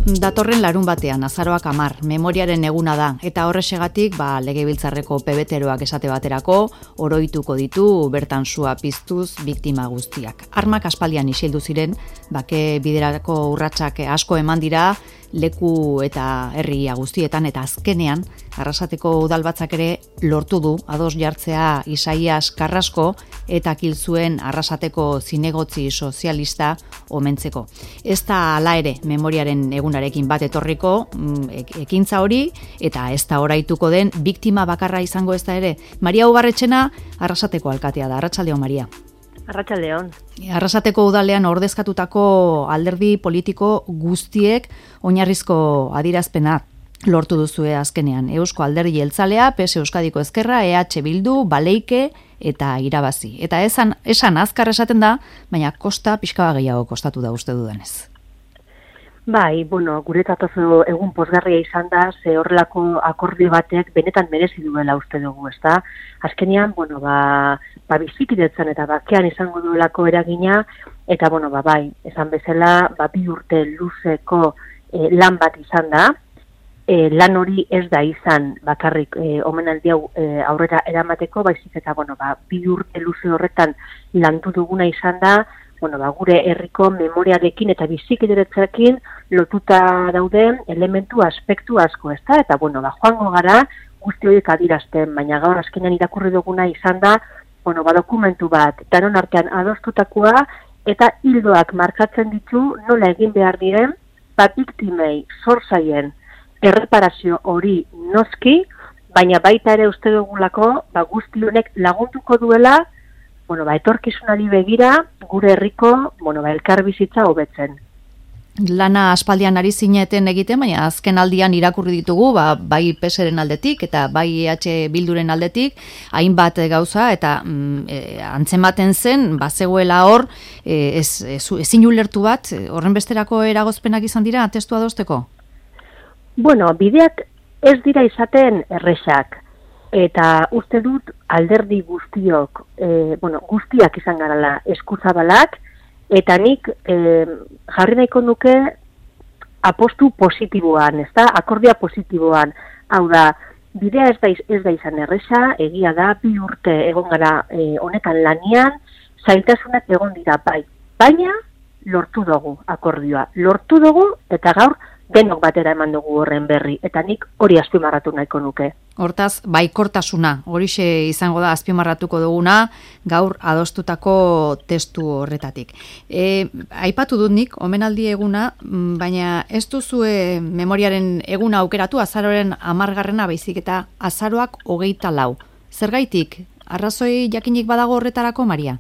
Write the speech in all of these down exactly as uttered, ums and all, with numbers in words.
Datorren larun batean, azaroak hamar, memoriaren eguna da, eta horrexegatik ba, legebiltzarreko pebeteroak esate baterako, oroituko ditu bertan sua piztuz biktima guztiak. Armak aspaldian isildu ziren, bake biderako urratsak asko eman dira, leku eta herria guztietan, eta azkenean, Arrasateko udalbatzak ere lortu du ados jartzea Isaias Carrasco eta kilzuen Arrasateko zinegotzi sozialista omentzeko. Ez da hala ere memoriaren egunarekin bat etorriko ekintza hori, eta ez da oraituko den biktima bakarra izango ez da ere. Maria Ubarretxena Arrasateko alkatea da. Arratsaldeon, Maria. Arratsaldeon. Arrasateko udalean ordezkatutako alderdi politiko guztiek oinarrizko adierazpena lortu duzue azkenean. Eusko Alderdi Jeltzalea, P S Euskadiko Ezkerra, E H Bildu, Baleike eta Irabazi. Eta esan, esan azkar esaten da, baina kosta pixka gehiago kostatu da uste dudanez. Bai, bueno, guretzat oso egun pozgarria izan da, ze horrelako akordio batek benetan merezi duela uste dugu, ezta? Azkenean, bueno, ba, ba bizikidetzen eta bakean izango duelako eragina, eta bueno, ba bai, esan bezala, ba bi urte luzeko eh, lan bat izan da. E, lan hori ez da izan bakarrik e, omenaldi hau e, aurrera eramateko, baizik eta bueno, ba, bi urte luze horretan landu duguna izan da, bueno, ba, gure herriko memoriarekin eta bizikideretzarekin lotuta dauden elementu aspektu asko, ezta? Eta bueno, ba, joango gara guzti horiek adierazten, baina gaur azkenean irakurri duguna izan da, bueno, ba, dokumentu bat, danon artean adostutakoa eta hildoak markatzen ditu nola egin behar diren, ba, biktimei zor zaien erreparazio hori noski, baina baita ere uste dugulako, ba, guzti honek lagunduko duela, bueno, ba, etorkizunari begira, gure herriko, bueno, ba, elkar bizitza hobetzen. Lana aspaldian ari zineten egiten, baina azken aldian irakurri ditugu, ba, bai P S ren aldetik eta bai E H Bilduren aldetik, hainbat gauza, eta mm, e, antzematen zen, bazegoela hor, e, ez, ez, ezin ulertu bat, horren besterako eragozpenak izan dira, testu adosteko? Bueno, bideak ez dira izaten erresak, eta uste dut alderdi guztiok, e, bueno, guztiak izan garala eskuzabalak, eta nik e, jarri nahiko nuke apostu positiboan, ezta? Akordia positiboan. Hau da, bidea ez da, ez da izan erresa, egia da, bi urte egon gara e, honetan lanian, zailtasunak egon dira bai, baina lortu dugu akordioa. Lortu dugu eta gaur denok batera eman dugu horren berri, eta nik hori azpimarratu nahiko nuke. Hortaz, baikortasuna, horixe izango da azpimarratuko duguna, gaur adostutako testu horretatik. E, aipatu dut nik, omenaldi eguna, baina ez duzue memoriaren eguna aukeratu, azaroren hamargarrena baizik eta azaroak hogeita lau. Zergaitik, arrazoi jakinik badago horretarako, Maria?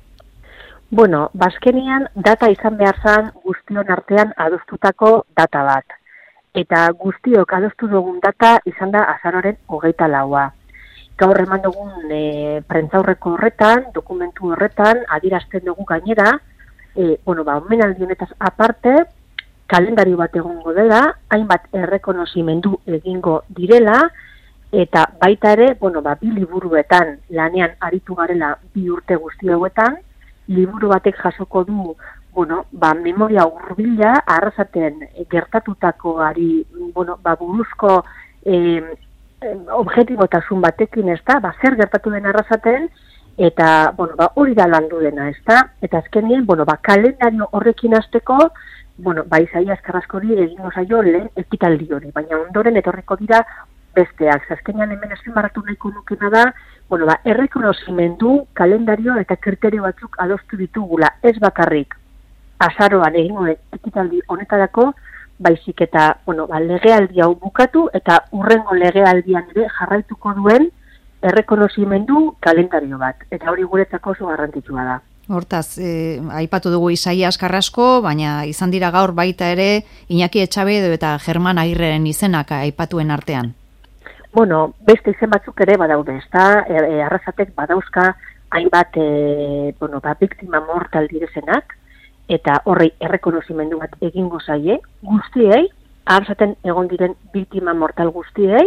Bueno, bazkenian data izan behar zan guztion artean adostutako data bat. Eta guztiok adostu dugun data izan da azaroren hogeita laua. Gaur eman dugun e, prentzaurreko horretan, dokumentu horretan, adierazten dugu gainera, e, bueno, ba, omenaldi honetaz aparte, kalendario bat egongo dela, hainbat errekonozimendu egingo direla, eta baita ere, bueno, ba, bi liburuetan lanean aritu garela bi urte guzti hauetan, liburu batek jasoko du, bueno, ba, memoria hurbila Arrasaten gertatutakoari, bueno, ba, buruzko eh, objetibotasun batekin, ez da, ba, zer gertatu den Arrasaten, eta, bueno, ba, hori da landu dena, ez da, eta azkenien, bueno, ba, kalendario horrekin hasteko, bueno, ba, Isaias Carrascori egingo zaio lehen ekitaldi hori, baina ondoren etorriko dira besteak. Azkenean hemen azpimarratu nahiko nukena da, bueno, ba, errekonozimendu, kalendario eta kriterio batzuk adostu ditugula, ez bakarrik azaroan egingo ekitaldi honetarako, baizik eta, bueno, ba, legealdi hau bukatu eta hurrengo legealdian ere jarraituko duen errekonozimendu kalendario bat. Eta hori guretzako oso garrantzitsua da. Hortaz, eh, aipatu dugu Isaias Carrasco, baina izan dira gaur baita ere Iñaki Etxabe eta Germán Agirreren izenak aipatuen artean. Bueno, beste izen batzuk ere badaude, ezta? E, Arrasatek badauzka hainbat e, bueno, ba, biktima mortal direzenak, eta horrei errekonozimendu bat egingo zaie, guztiei, Arrasaten egon diren biktima mortal guztiei,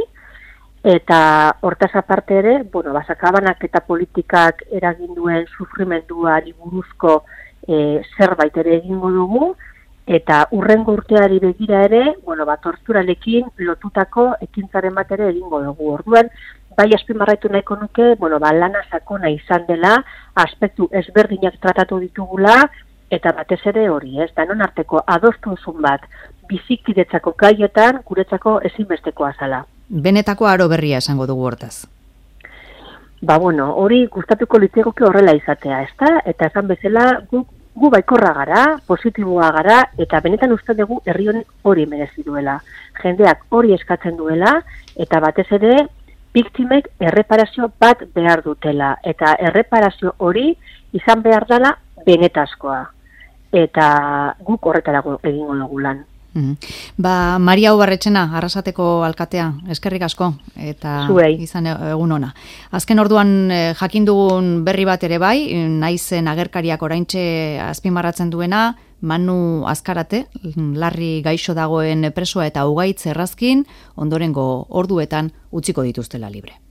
eta hortaz aparte ere, bueno, basakabanak eta politikak eragin duen sufrimenduari buruzko e, zerbait ere egingo dugu, eta urrengo urteari begira ere, bueno, ba, torturarekin lotutako ekintzaren bat ere egingo dugu. Orduan, bai azpimarraitu nahiko nuke, bueno, ba, lana sakona izan dela, aspektu ezberdinak tratatu ditugula, eta batez ere hori, ez, danon arteko adostuzun bat bizikidetzako gaietan guretzako ezinbestekoa zala. Benetako aro berria esango dugu hortaz. Ba, bueno, hori gustatuko litzegoke horrela izatea, ezta? Eta esan bezala, gu, gu baikorra gara, positiboa gara, eta benetan uste dugu herri hori merezi duela. Jendeak hori eskatzen duela, eta batez ere, biktimek erreparazio bat behar dutela, eta erreparazio hori izan behar dela benetazkoa. Eta guk horretara egingo dugu lan. Mm. Ba, Maria Ubarretxena, Arrasateko alkatea, eskerrik asko, eta Zuei. Izan egun ona. Azken orduan eh, jakin dugun berri bat ere bai, naizen agerkariak oraintxe azpimarratzen duena, Manu Azkarate, larri gaixo dagoen presoa eta Ugaitz Errazkin, ondorengo orduetan utziko dituztela libre.